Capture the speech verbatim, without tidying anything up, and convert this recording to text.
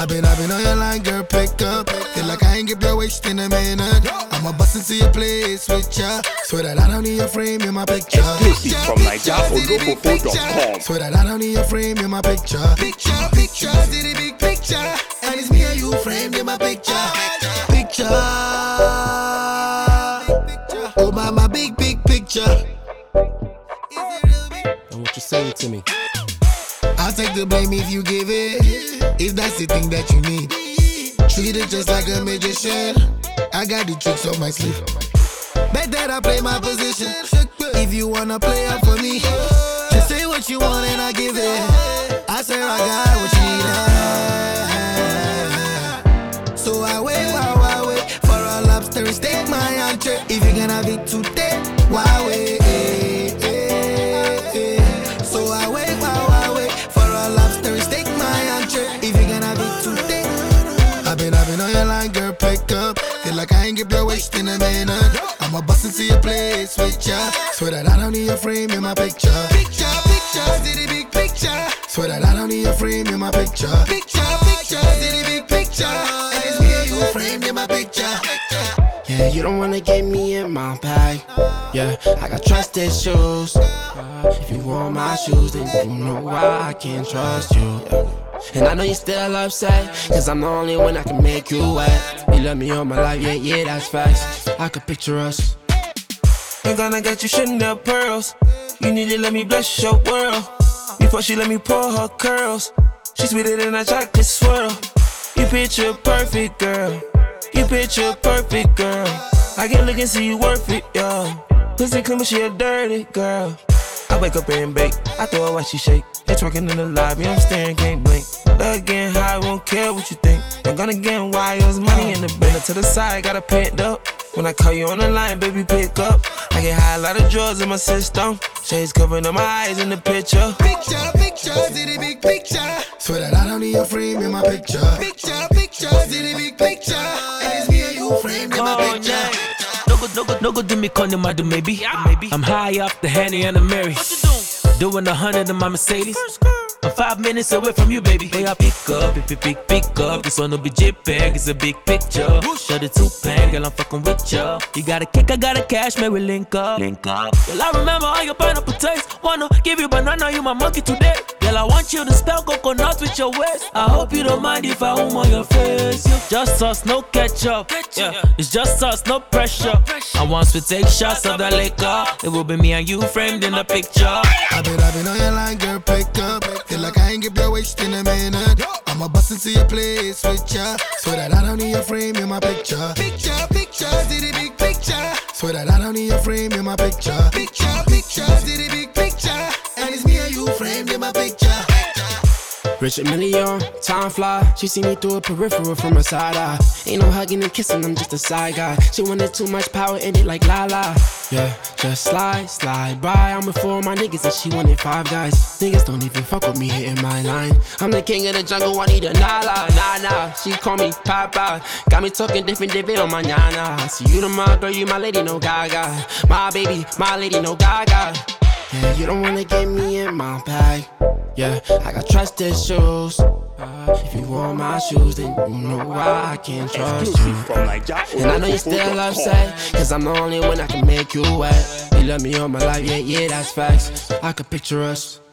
I've been, I've been on your line, girl, pick up. Feel like I ain't give your waist in a minute. I'ma bust into your place with ya. Swear that I don't need your frame in my picture. Exclusive from Naija Olofofo dot com. Swear that I don't need your frame in my picture. Picture, picture, see the big picture. And it's me and you framed in my picture. Picture. Oh, my, my big, big picture. And what you saying to me? I'll take the blame if you give it. If that's the thing that you need. Treat it just like a magician. I got the tricks up my sleeve. Bet that I play my position. If you wanna play up for me, just say what you want and I give it. I said I got what you need. So I wait, while I wait for a lobster and steak, my entree. If you can have it today, why wait? So I wait, while I wait for a lobster and steak, my entree. If you can have it today. I've been, I've been on your line, girl, pick up. Feel like I ain't give your waist in a minute. I'ma bust into your place with ya. Swear that I don't need your frame in my picture. Picture, picture, see the big picture. Swear that I don't need your frame in my picture. Picture, picture, see the big picture. And it's me and you framed in my picture. Yeah, you don't wanna get me in my bag. Yeah, I got trust issues. Uh, if you want my shoes, then you know why I can't trust you. Yeah. And I know you're still upset, cause I'm the only one that can make you wet. You love me all my life, yeah, yeah, that's facts. I could picture us. I'm gonna get you Chanel pearls. You need to let me bless your world. Before she let me pull her curls. She's sweeter than a chocolate swirl. You picture perfect, girl. You picture perfect, girl. I can look and see you worth it, yeah. Pussy clean, but she a dirty girl. I wake up and bake, I throw her while she shake. They twerking in the lobby, I'm staring, can't blink. Love getting high, won't care what you think. I'm gonna get wires, money in the bank. To the side, got it picked up. When I call you on the line, baby, pick up. I get high, a lot of drugs in my system. Shades covering up my eyes in the picture. Picture, picture, see the big picture. Swear that I don't need your frame in my picture. Picture, picture, see the big picture. And it's me and you framed in my picture. No good, no good, no good, do me calling my do maybe. maybe. I'm high off the Henny and the Mary. Doing a hundred in my Mercedes. I'm five minutes away from you, baby. Hey, I pick up, pick, pick, pick up. This one will be JPEG, it's a big picture. Show the two-pan, girl, I'm fucking with ya. You got a kick, I got a cash, maybe link up. Link up. Girl, I remember all your pineapple taste. Wanna give you banana, you my monkey today. Girl, I want you to spell coconut with your waist. I hope you don't mind if I home on your face. Yeah. Just sauce, no ketchup. Yeah, it's just sauce, no pressure. And once we take shots of the liquor, it will be me and you framed in the picture. I've been, I've been on your line, girl, pick up. Feel like I ain't give your waist in a minute. I'ma bust into your place with ya. Swear that I don't need your frame in my picture. Picture, picture, see the big picture. Swear that I don't need your frame in my picture. Picture, picture, see the big picture. And it's me and you framed in my picture. Richard Million, time fly. She see me through a peripheral from her side eye. Ain't no hugging and kissing, I'm just a side guy. She wanted too much power in it like la la. Yeah, just slide, slide by. I'm with four of my niggas and she wanted five guys. Niggas don't even fuck with me hitting my line. I'm the king of the jungle, I need a nala, nah nah. She call me Papa. Got me talking different, different on my nyana. See you the my girl, you my lady, no gaga. My baby, my lady, no gaga. Yeah, you don't wanna get me in my bag. Yeah, I got trust issues. Uh, if you want my shoes, then you know why I can't trust you. Exclusive from Naija And I know you still upset, cause I'm the only one that can make you wet. You love me all my life, yeah, yeah, that's facts. I could picture us.